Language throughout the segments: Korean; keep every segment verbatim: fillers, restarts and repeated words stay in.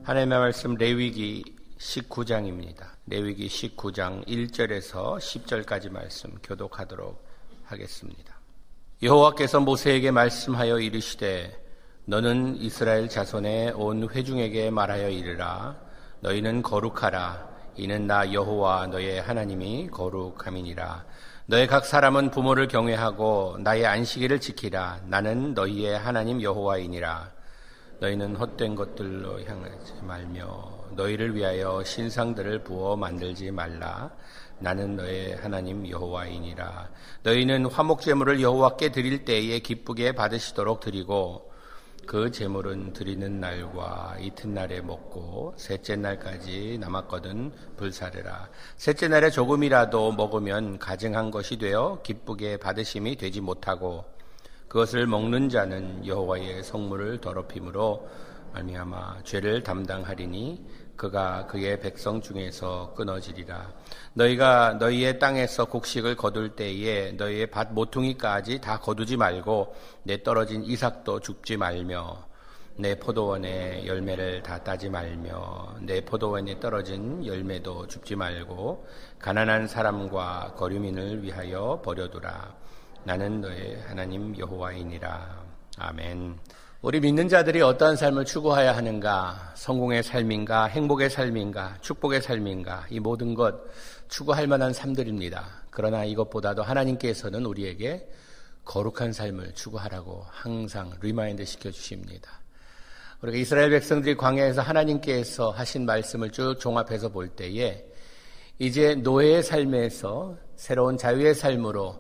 하나님의 말씀 레위기 십구 장입니다. 레위기 십구 장 일 절에서 십 절까지 말씀 교독하도록 하겠습니다. 여호와께서 모세에게 말씀하여 이르시되 너는 이스라엘 자손의 온 회중에게 말하여 이르라. 너희는 거룩하라. 이는 나 여호와 너의 하나님이 거룩함이니라. 너의 각 사람은 부모를 경외하고 나의 안식일을 지키라. 나는 너희의 하나님 여호와이니라. 너희는 헛된 것들로 향하지 말며 너희를 위하여 신상들을 부어 만들지 말라. 나는 너의 하나님 여호와이니라. 너희는 화목 제물을 여호와께 드릴 때에 기쁘게 받으시도록 드리고 그 제물은 드리는 날과 이튿날에 먹고 셋째 날까지 남았거든 불사르라. 셋째 날에 조금이라도 먹으면 가증한 것이 되어 기쁘게 받으심이 되지 못하고 그것을 먹는 자는 여호와의 성물을 더럽힘으로 말미암아 죄를 담당하리니 그가 그의 백성 중에서 끊어지리라. 너희가 너희의 땅에서 곡식을 거둘 때에 너희의 밭 모퉁이까지 다 거두지 말고 내 떨어진 이삭도 줍지 말며 내 포도원의 열매를 다 따지 말며 내 포도원에 떨어진 열매도 줍지 말고 가난한 사람과 거류민을 위하여 버려두라. 나는 너의 하나님 여호와이니라. 아멘. 우리 믿는 자들이 어떠한 삶을 추구해야 하는가? 성공의 삶인가? 행복의 삶인가? 축복의 삶인가? 이 모든 것 추구할 만한 삶들입니다. 그러나 이것보다도 하나님께서는 우리에게 거룩한 삶을 추구하라고 항상 리마인드 시켜주십니다. 우리가 이스라엘 백성들이 광야에서 하나님께서 하신 말씀을 쭉 종합해서 볼 때에 이제 노예의 삶에서 새로운 자유의 삶으로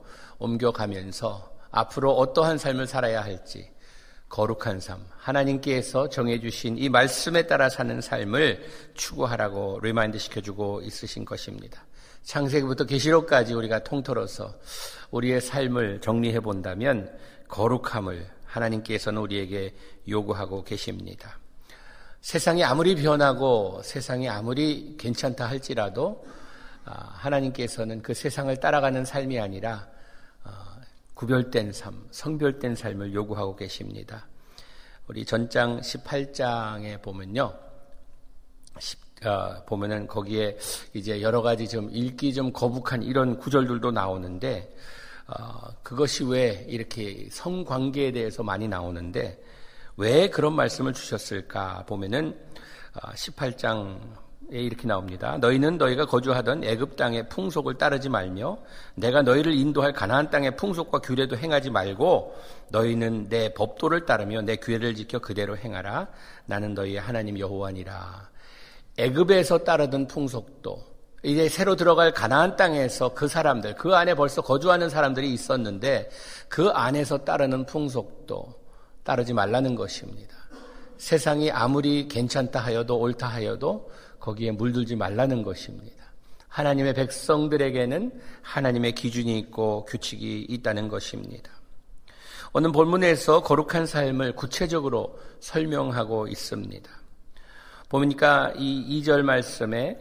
옮겨가면서 앞으로 어떠한 삶을 살아야 할지 거룩한 삶, 하나님께서 정해주신 이 말씀에 따라 사는 삶을 추구하라고 리마인드 시켜주고 있으신 것입니다. 창세기부터 계시록까지 우리가 통틀어서 우리의 삶을 정리해 본다면 거룩함을 하나님께서는 우리에게 요구하고 계십니다. 세상이 아무리 변하고 세상이 아무리 괜찮다 할지라도 하나님께서는 그 세상을 따라가는 삶이 아니라 구별된 삶, 성별된 삶을 요구하고 계십니다. 우리 전장 십팔 장에 보면요, 어, 보면은 거기에 이제 여러 가지 좀 읽기 좀 거북한 이런 구절들도 나오는데, 어, 그것이 왜 이렇게 성관계에 대해서 많이 나오는데, 왜 그런 말씀을 주셨을까 보면은, 어, 십팔 장에 이렇게 나옵니다. 너희는 너희가 거주하던 애굽 땅의 풍속을 따르지 말며 내가 너희를 인도할 가나안 땅의 풍속과 규례도 행하지 말고 너희는 내 법도를 따르며 내 규례를 지켜 그대로 행하라. 나는 너희의 하나님 여호와니라. 애굽에서 따르던 풍속도 이제 새로 들어갈 가나안 땅에서 그 사람들, 그 안에 벌써 거주하는 사람들이 있었는데 그 안에서 따르는 풍속도 따르지 말라는 것입니다. 세상이 아무리 괜찮다 하여도 옳다 하여도 거기에 물들지 말라는 것입니다. 하나님의 백성들에게는 하나님의 기준이 있고 규칙이 있다는 것입니다. 오늘 본문에서 거룩한 삶을 구체적으로 설명하고 있습니다. 보니까 이 이 절 말씀에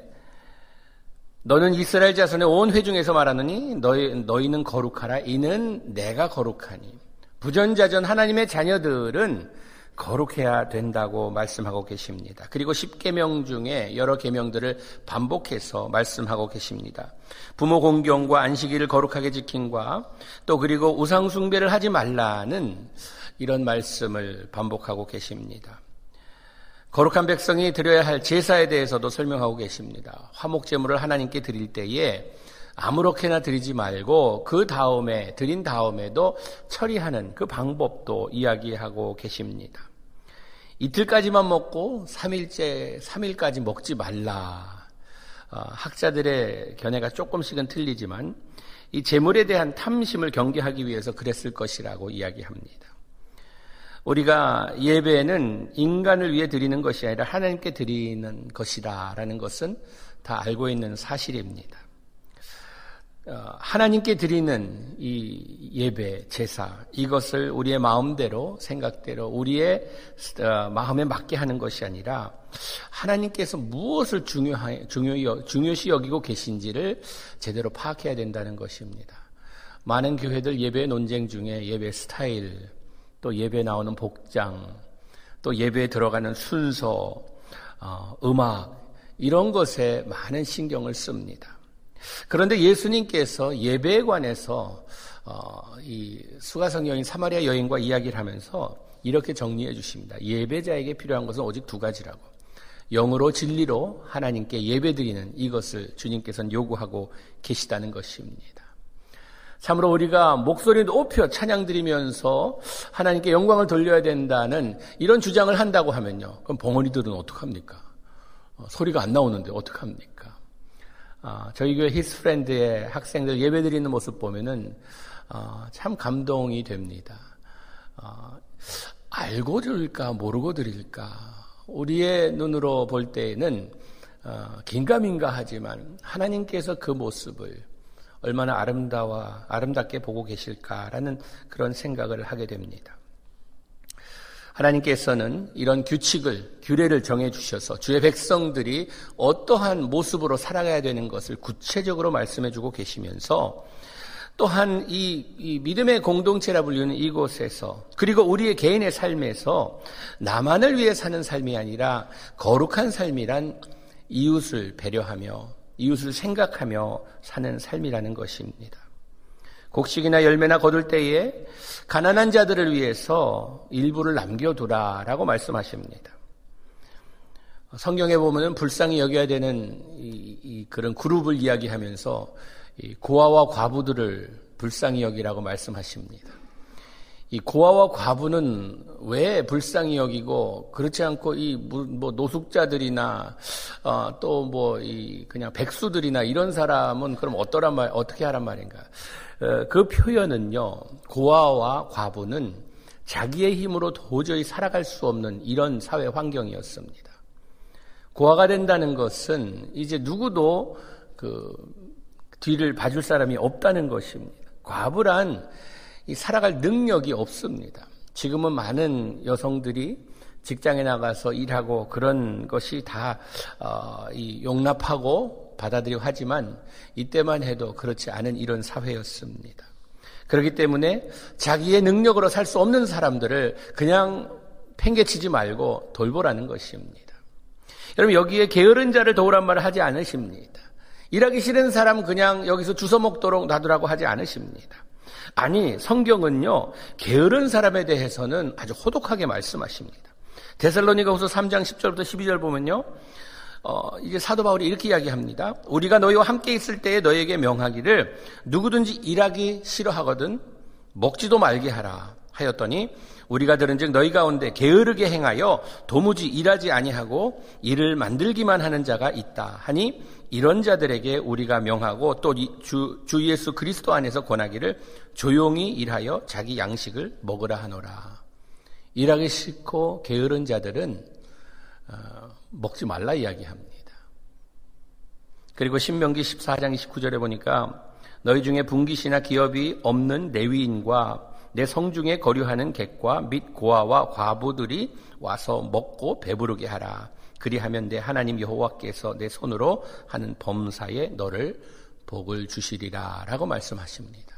너는 이스라엘 자손의 온 회중에서 말하느니 너희, 너희는 거룩하라. 이는 내가 거룩하니. 부전자전 하나님의 자녀들은 거룩해야 된다고 말씀하고 계십니다. 그리고 십 계명 중에 여러 계명들을 반복해서 말씀하고 계십니다. 부모 공경과 안식일을 거룩하게 지킴과 또 그리고 우상 숭배를 하지 말라는 이런 말씀을 반복하고 계십니다. 거룩한 백성이 드려야 할 제사에 대해서도 설명하고 계십니다. 화목 제물을 하나님께 드릴 때에 아무렇게나 드리지 말고 그 다음에 드린 다음에도 처리하는 그 방법도 이야기하고 계십니다. 이틀까지만 먹고 삼 일째 삼 일까지 먹지 말라. 어, 학자들의 견해가 조금씩은 틀리지만 이 제물에 대한 탐심을 경계하기 위해서 그랬을 것이라고 이야기합니다. 우리가 예배는 인간을 위해 드리는 것이 아니라 하나님께 드리는 것이다라는 것은 다 알고 있는 사실입니다. 하나님께 드리는 이 예배, 제사, 이것을 우리의 마음대로, 생각대로, 우리의 마음에 맞게 하는 것이 아니라 하나님께서 무엇을 중요하, 중요, 중요시 여기고 계신지를 제대로 파악해야 된다는 것입니다. 많은 교회들 예배 논쟁 중에 예배 스타일, 또 예배 나오는 복장, 또 예배에 들어가는 순서, 어, 음악 이런 것에 많은 신경을 씁니다. 그런데 예수님께서 예배에 관해서 어, 이 수가성 여인 사마리아 여인과 이야기를 하면서 이렇게 정리해 주십니다. 예배자에게 필요한 것은 오직 두 가지라고. 영으로 진리로 하나님께 예배드리는 이것을 주님께서는 요구하고 계시다는 것입니다. 참으로 우리가 목소리 높여 찬양드리면서 하나님께 영광을 돌려야 된다는 이런 주장을 한다고 하면요. 그럼 벙어리들은 어떡합니까? 어, 소리가 안 나오는데 어떡합니까? 아, 저희 교회 히스프렌드의 학생들 예배드리는 모습 보면은 어, 참 감동이 됩니다. 어, 알고 드릴까 모르고 드릴까 우리의 눈으로 볼 때에는 어, 긴가민가 하지만 하나님께서 그 모습을 얼마나 아름다워 아름답게 보고 계실까라는 그런 생각을 하게 됩니다. 하나님께서는 이런 규칙을 규례를 정해 주셔서 주의 백성들이 어떠한 모습으로 살아가야 되는 것을 구체적으로 말씀해 주고 계시면서 또한 이, 이 믿음의 공동체라 불리는 이곳에서 그리고 우리의 개인의 삶에서 나만을 위해 사는 삶이 아니라 거룩한 삶이란 이웃을 배려하며 이웃을 생각하며 사는 삶이라는 것입니다. 곡식이나 열매나 거둘 때에 가난한 자들을 위해서 일부를 남겨두라라고 말씀하십니다. 성경에 보면은 불쌍히 여겨야 되는 이, 이 그런 그룹을 이야기하면서 이 고아와 과부들을 불쌍히 여기라고 말씀하십니다. 이 고아와 과부는 왜 불쌍히 여기고 그렇지 않고 이 뭐 노숙자들이나 어 또 뭐 이 그냥 백수들이나 이런 사람은 그럼 어떠란 말 어떻게 하란 말인가? 어, 그 표현은요. 고아와 과부는 자기의 힘으로 도저히 살아갈 수 없는 이런 사회 환경이었습니다. 고아가 된다는 것은 이제 누구도 그 뒤를 봐줄 사람이 없다는 것입니다. 과부란 이 살아갈 능력이 없습니다. 지금은 많은 여성들이 직장에 나가서 일하고 그런 것이 다 어, 이 용납하고 받아들이고 하지만 이때만 해도 그렇지 않은 이런 사회였습니다. 그렇기 때문에 자기의 능력으로 살 수 없는 사람들을 그냥 팽개치지 말고 돌보라는 것입니다. 여러분 여기에 게으른 자를 도우란 말을 하지 않으십니다. 일하기 싫은 사람 그냥 여기서 주워 먹도록 놔두라고 하지 않으십니다. 아니 성경은요 게으른 사람에 대해서는 아주 호독하게 말씀하십니다. 데살로니가후서 삼 장 십 절부터 십이 절 보면요 어, 이제 사도 바울이 이렇게 이야기합니다. 우리가 너희와 함께 있을 때에 너희에게 명하기를 누구든지 일하기 싫어하거든 먹지도 말게 하라 하였더니 우리가 들은즉 너희 가운데 게으르게 행하여 도무지 일하지 아니하고 일을 만들기만 하는 자가 있다 하니 이런 자들에게 우리가 명하고 또 주, 주 예수 그리스도 안에서 권하기를 조용히 일하여 자기 양식을 먹으라 하노라. 일하기 싫고 게으른 자들은 어, 먹지 말라 이야기합니다. 그리고 신명기 십사 장 이십구 절에 보니까 너희 중에 분깃이나 기업이 없는 레위인과 내 성중에 거류하는 객과 및 고아와 과부들이 와서 먹고 배부르게 하라. 그리하면 내 하나님 여호와께서 내 손으로 하는 범사에 너를 복을 주시리라 라고 말씀하십니다.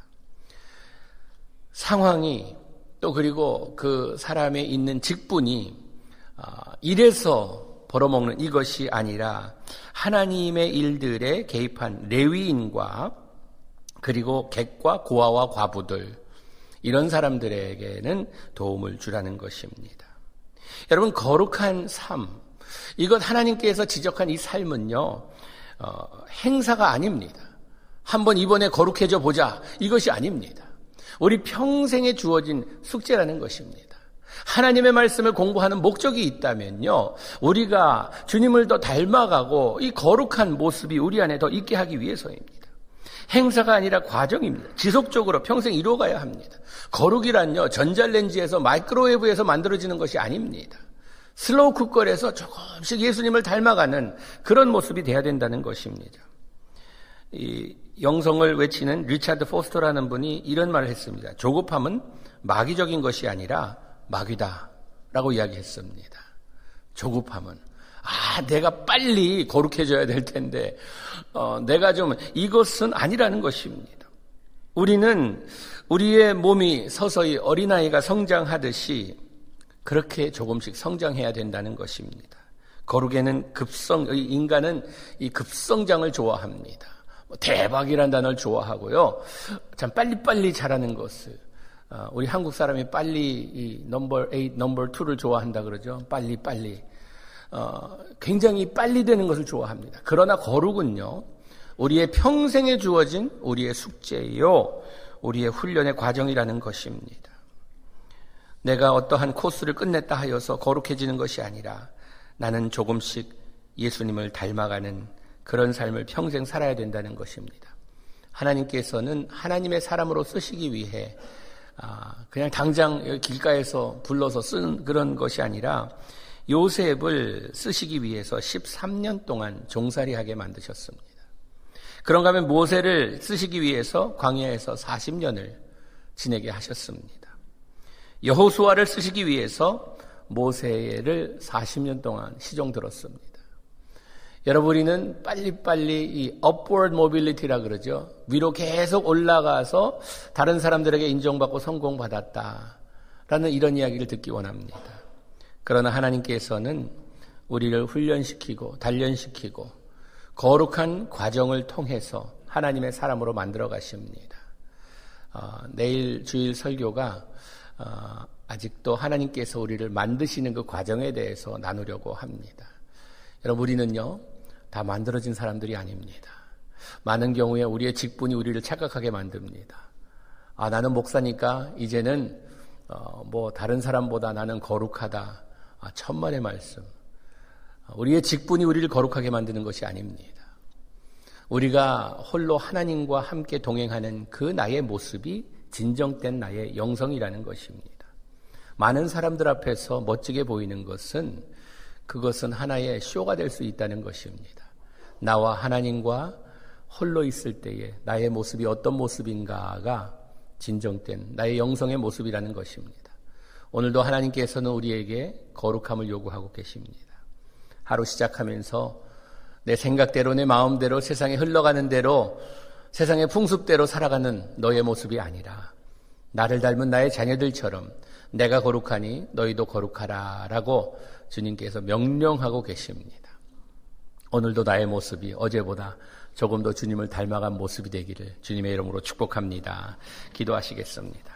상황이 또 그리고 그 사람의 있는 직분이 일해서 벌어먹는 이것이 아니라 하나님의 일들에 개입한 레위인과 그리고 객과 고아와 과부들 이런 사람들에게는 도움을 주라는 것입니다. 여러분 거룩한 삶 이것 하나님께서 지적한 이 삶은요 어, 행사가 아닙니다. 한번 이번에 거룩해져 보자 이것이 아닙니다. 우리 평생에 주어진 숙제라는 것입니다. 하나님의 말씀을 공부하는 목적이 있다면요 우리가 주님을 더 닮아가고 이 거룩한 모습이 우리 안에 더 있게 하기 위해서입니다. 행사가 아니라 과정입니다. 지속적으로 평생 이루어가야 합니다. 거룩이란요 전자레인지에서 마이크로웨이브에서 만들어지는 것이 아닙니다. 슬로우 쿠커에서 조금씩 예수님을 닮아가는 그런 모습이 돼야 된다는 것입니다. 이 영성을 외치는 리차드 포스터라는 분이 이런 말을 했습니다. 조급함은 마귀적인 것이 아니라 마귀다라고 이야기했습니다. 조급함은 아 내가 빨리 거룩해져야 될 텐데 어, 내가 좀 이것은 아니라는 것입니다. 우리는 우리의 몸이 서서히 어린아이가 성장하듯이 그렇게 조금씩 성장해야 된다는 것입니다. 거룩에는 급성, 인간은 이 급성장을 좋아합니다. 뭐 대박이라는 단어를 좋아하고요. 참 빨리빨리 자라는 것을. 어, 우리 한국 사람이 빨리 이 넘버 에잇, 넘버 투를 좋아한다 그러죠. 빨리빨리. 어, 굉장히 빨리 되는 것을 좋아합니다. 그러나 거룩은요, 우리의 평생에 주어진 우리의 숙제요, 우리의 훈련의 과정이라는 것입니다. 내가 어떠한 코스를 끝냈다 하여서 거룩해지는 것이 아니라 나는 조금씩 예수님을 닮아가는 그런 삶을 평생 살아야 된다는 것입니다. 하나님께서는 하나님의 사람으로 쓰시기 위해 그냥 당장 길가에서 불러서 쓴 그런 것이 아니라 요셉을 쓰시기 위해서 십삼 년 동안 종살이하게 만드셨습니다. 그런가 하면 모세를 쓰시기 위해서 광야에서 사십 년을 지내게 하셨습니다. 여호수아를 쓰시기 위해서 모세를 사십 년 동안 시종 들었습니다. 여러분, 우리는 빨리빨리 이 upward mobility라 그러죠. 위로 계속 올라가서 다른 사람들에게 인정받고 성공받았다라는 이런 이야기를 듣기 원합니다. 그러나 하나님께서는 우리를 훈련시키고 단련시키고 거룩한 과정을 통해서 하나님의 사람으로 만들어 가십니다. 어, 내일 주일 설교가 어, 아직도 하나님께서 우리를 만드시는 그 과정에 대해서 나누려고 합니다. 여러분, 우리는요, 다 만들어진 사람들이 아닙니다. 많은 경우에 우리의 직분이 우리를 착각하게 만듭니다. 아, 나는 목사니까 이제는 어, 뭐 다른 사람보다 나는 거룩하다. 아, 천만의 말씀. 우리의 직분이 우리를 거룩하게 만드는 것이 아닙니다. 우리가 홀로 하나님과 함께 동행하는 그 나의 모습이 진정된 나의 영성이라는 것입니다. 많은 사람들 앞에서 멋지게 보이는 것은 그것은 하나의 쇼가 될 수 있다는 것입니다. 나와 하나님과 홀로 있을 때에 나의 모습이 어떤 모습인가가 진정된 나의 영성의 모습이라는 것입니다. 오늘도 하나님께서는 우리에게 거룩함을 요구하고 계십니다. 하루 시작하면서 내 생각대로 내 마음대로 세상에 흘러가는 대로 세상의 풍습대로 살아가는 너의 모습이 아니라 나를 닮은 나의 자녀들처럼 내가 거룩하니 너희도 거룩하라 라고 주님께서 명령하고 계십니다. 오늘도 나의 모습이 어제보다 조금 더 주님을 닮아간 모습이 되기를 주님의 이름으로 축복합니다. 기도하시겠습니다.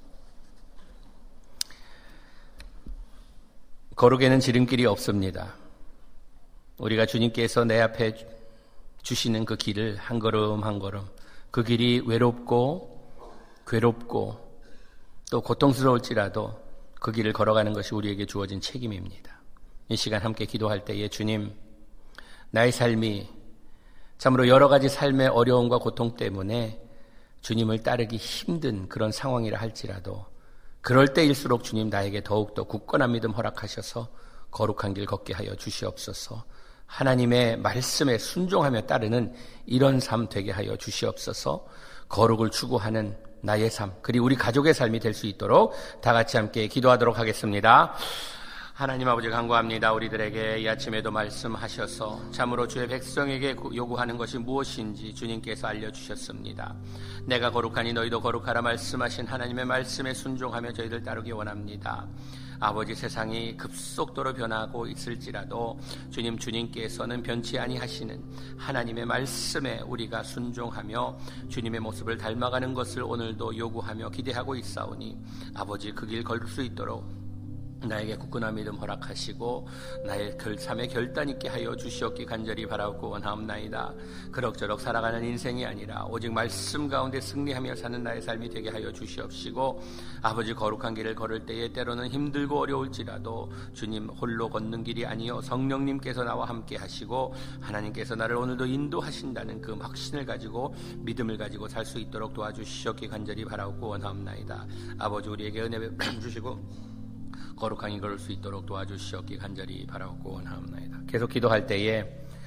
거룩에는 지름길이 없습니다. 우리가 주님께서 내 앞에 주시는 그 길을 한 걸음 한 걸음, 그 길이 외롭고 괴롭고 또 고통스러울지라도 그 길을 걸어가는 것이 우리에게 주어진 책임입니다. 이 시간 함께 기도할 때에 주님, 나의 삶이 참으로 여러 가지 삶의 어려움과 고통 때문에 주님을 따르기 힘든 그런 상황이라 할지라도 그럴 때일수록 주님 나에게 더욱더 굳건한 믿음 허락하셔서 거룩한 길 걷게 하여 주시옵소서. 하나님의 말씀에 순종하며 따르는 이런 삶 되게 하여 주시옵소서. 거룩을 추구하는 나의 삶, 그리고 우리 가족의 삶이 될 수 있도록 다 같이 함께 기도하도록 하겠습니다. 하나님 아버지, 간구합니다. 우리들에게 이 아침에도 말씀하셔서 참으로 주의 백성에게 요구하는 것이 무엇인지 주님께서 알려주셨습니다. 내가 거룩하니 너희도 거룩하라 말씀하신 하나님의 말씀에 순종하며 저희들 따르기 원합니다. 아버지, 세상이 급속도로 변하고 있을지라도 주님, 주님께서는 변치 아니하시는 하나님의 말씀에 우리가 순종하며 주님의 모습을 닮아가는 것을 오늘도 요구하며 기대하고 있사오니 아버지, 그 길 걸 수 있도록 나에게 굳건한 믿음 허락하시고 나의 삶의 결단 있게 하여 주시옵기 간절히 바라고 원하옵나이다. 그럭저럭 살아가는 인생이 아니라 오직 말씀 가운데 승리하며 사는 나의 삶이 되게 하여 주시옵시고 아버지, 거룩한 길을 걸을 때에 때로는 힘들고 어려울지라도 주님 홀로 걷는 길이 아니요 성령님께서 나와 함께 하시고 하나님께서 나를 오늘도 인도하신다는 그 확신을 가지고 믿음을 가지고 살 수 있도록 도와주시옵기 간절히 바라고 원하옵나이다. 아버지, 우리에게 은혜 주시고 거룩한 길 걸을 수 있도록 도와주시옵기 간절히 바라고 원하옵나이다. 계속 기도할 때에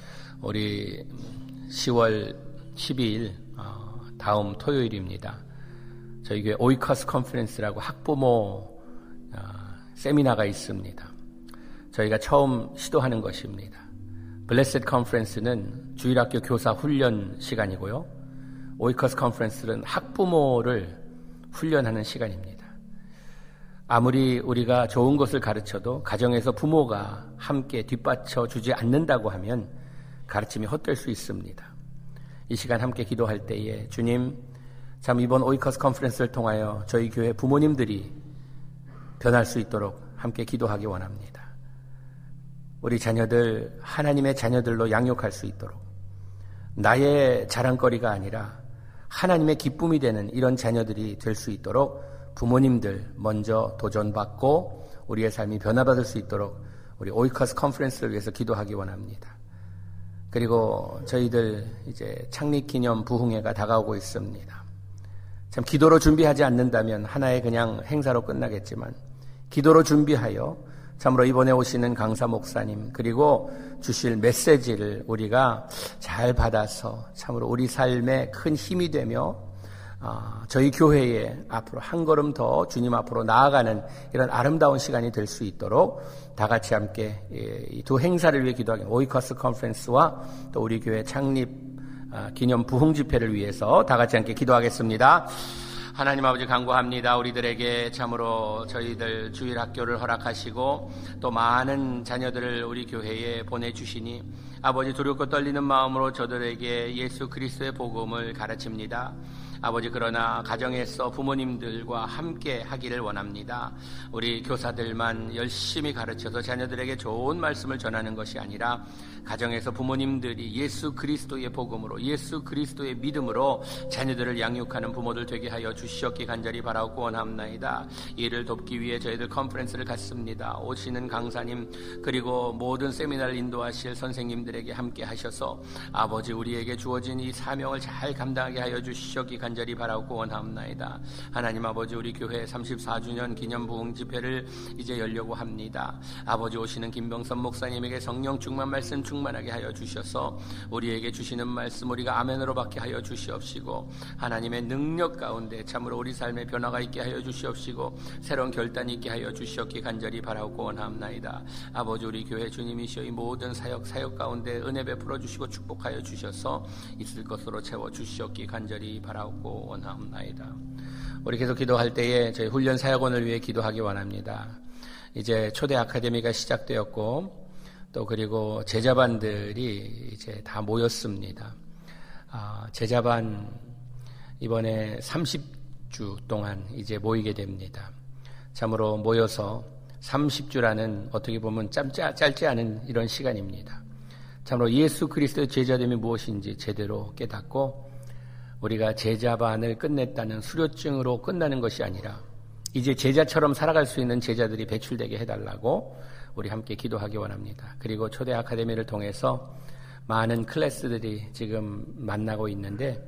우리 시월 십이일 어, 다음 토요일입니다. 저희 교회 오이커스 컨퍼런스라고 학부모 어, 세미나가 있습니다. 저희가 처음 시도하는 것입니다. 블레셋 컨퍼런스는 주일학교 교사 훈련 시간이고요. 오이커스 컨퍼런스는 학부모를 훈련하는 시간입니다. 아무리 우리가 좋은 것을 가르쳐도 가정에서 부모가 함께 뒷받쳐 주지 않는다고 하면 가르침이 헛될 수 있습니다. 이 시간 함께 기도할 때에 주님, 참 이번 오이커스 컨퍼런스를 통하여 저희 교회 부모님들이 변할 수 있도록 함께 기도하기 원합니다. 우리 자녀들 하나님의 자녀들로 양육할 수 있도록, 나의 자랑거리가 아니라 하나님의 기쁨이 되는 이런 자녀들이 될 수 있도록 부모님들 먼저 도전받고 우리의 삶이 변화받을 수 있도록 우리 오이커스 컨퍼런스를 위해서 기도하기 원합니다. 그리고 저희들 이제 창립기념 부흥회가 다가오고 있습니다. 참 기도로 준비하지 않는다면 하나의 그냥 행사로 끝나겠지만 기도로 준비하여 참으로 이번에 오시는 강사 목사님 그리고 주실 메시지를 우리가 잘 받아서 참으로 우리 삶에 큰 힘이 되며 어, 저희 교회에 앞으로 한 걸음 더 주님 앞으로 나아가는 이런 아름다운 시간이 될 수 있도록 다 같이 함께 이 두 행사를 위해 기도하기, 오이커스 컨퍼런스와 또 우리 교회 창립 어, 기념 부흥 집회를 위해서 다 같이 함께 기도하겠습니다. 하나님 아버지 간구합니다. 우리들에게 참으로 저희들 주일 학교를 허락하시고 또 많은 자녀들을 우리 교회에 보내주시니 아버지 두렵고 떨리는 마음으로 저들에게 예수 그리스도의 복음을 가르칩니다. 아버지 그러나 가정에서 부모님들과 함께 하기를 원합니다. 우리 교사들만 열심히 가르쳐서 자녀들에게 좋은 말씀을 전하는 것이 아니라 가정에서 부모님들이 예수 그리스도의 복음으로 예수 그리스도의 믿음으로 자녀들을 양육하는 부모들 되게 하여 주시옵기 간절히 바라고 원합나이다. 이를 돕기 위해 저희들 컨퍼런스를 갖습니다. 오시는 강사님 그리고 모든 세미나를 인도하실 선생님들에게 함께 하셔서 아버지 우리에게 주어진 이 사명을 잘 감당하게 하여 주시옵기 간절히 바라고 원합나이다. 하나님 아버지 우리 교회 삼십사 주년 기념 부흥 집회를 이제 열려고 합니다. 아버지 오시는 김병선 목사님에게 성령 충만 말씀 충만하게 하여 주셔서 우리에게 주시는 말씀 우리가 아멘으로 받게 하여 주시옵시고 하나님의 능력 가운데 참으로 우리 삶에 변화가 있게 하여 주시옵시고 새로운 결단이 있게 하여 주시옵기 간절히 바라고 원합나이다. 아버지 우리 교회 주님이시여 이 모든 사역 사역 가운데 은혜 베풀어 주시고 축복하여 주셔서 있을 것으로 채워 주시옵기 간절히 바라고 원합나이다. 우리 계속 기도할 때에 저희 훈련 사역원을 위해 기도하기 원합니다. 이제 초대 아카데미가 시작되었고 또 그리고 제자반들이 이제 다 모였습니다. 아, 제자반 이번에 삼십 주 동안 이제 모이게 됩니다. 참으로 모여서 삼십 주라는 어떻게 보면 짧지, 짧지 않은 이런 시간입니다. 참으로 예수 그리스도의 제자됨이 무엇인지 제대로 깨닫고 우리가 제자반을 끝냈다는 수료증으로 끝나는 것이 아니라 이제 제자처럼 살아갈 수 있는 제자들이 배출되게 해달라고 우리 함께 기도하기 원합니다. 그리고 초대 아카데미를 통해서 많은 클래스들이 지금 만나고 있는데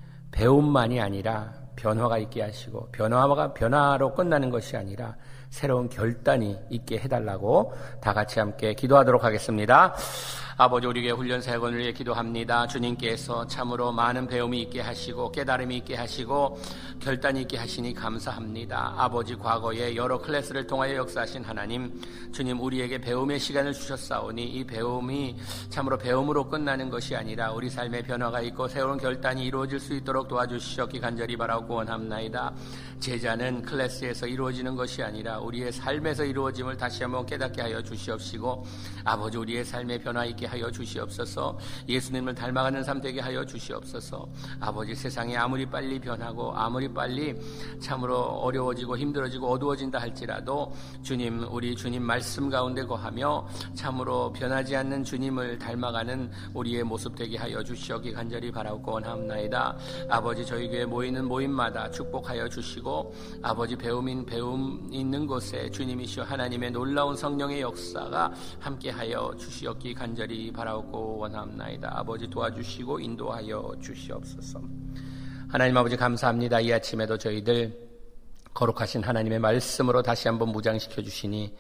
배움만이 아니라 변화가 있게 하시고 변화가 변화로 끝나는 것이 아니라 새로운 결단이 있게 해달라고 다 같이 함께 기도하도록 하겠습니다. 아버지 우리 교회 훈련 사역원을 위해 기도합니다. 주님께서 참으로 많은 배움이 있게 하시고 깨달음이 있게 하시고 결단이 있게 하시니 감사합니다. 아버지 과거에 여러 클래스를 통하여 역사하신 하나님 주님 우리에게 배움의 시간을 주셨사오니 이 배움이 참으로 배움으로 끝나는 것이 아니라 우리 삶의 변화가 있고 새로운 결단이 이루어질 수 있도록 도와주시옵기 간절히 바라고 원합나이다. 제자는 클래스에서 이루어지는 것이 아니라 우리의 삶에서 이루어짐을 다시 한번 깨닫게 하여 주시옵시고 아버지 우리의 삶의 변화 있게 하여 주시옵소서. 예수님을 닮아가는 삶 되게 하여 주시옵소서. 아버지 세상이 아무리 빨리 변하고 아무리 빨리 참으로 어려워지고 힘들어지고 어두워진다 할지라도 주님 우리 주님 말씀 가운데 거하며 참으로 변하지 않는 주님을 닮아가는 우리의 모습 되게 하여 주시옵기 간절히 바라고 원합나이다. 아버지 저희 교회 모이는 모임마다 축복하여 주시고 아버지 배움인 배움 있는 곳에 주님이시여 하나님의 놀라운 성령의 역사가 함께하여 주시옵기 간절히 바라고 원합나이다. 아버지 도와주시고 인도하여 주시옵소서. 하나님 아버지 감사합니다. 이 아침에도 저희들 거룩하신 하나님의 말씀으로 다시 한번 무장시켜 주시니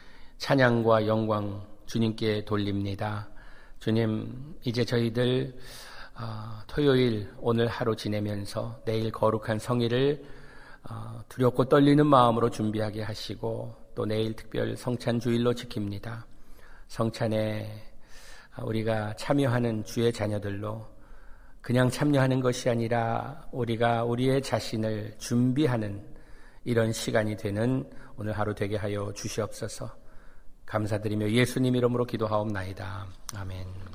찬양과 영광 주님께 돌립니다. 주님 이제 저희들 어, 토요일 오늘 하루 지내면서 내일 거룩한 성일을 어, 두렵고 떨리는 마음으로 준비하게 하시고 또 내일 특별 성찬 주일로 지킵니다. 성찬에 우리가 참여하는 주의 자녀들로 그냥 참여하는 것이 아니라 우리가 우리의 자신을 준비하는 이런 시간이 되는 오늘 하루 되게 하여 주시옵소서. 감사드리며 예수님 이름으로 기도하옵나이다. 아멘.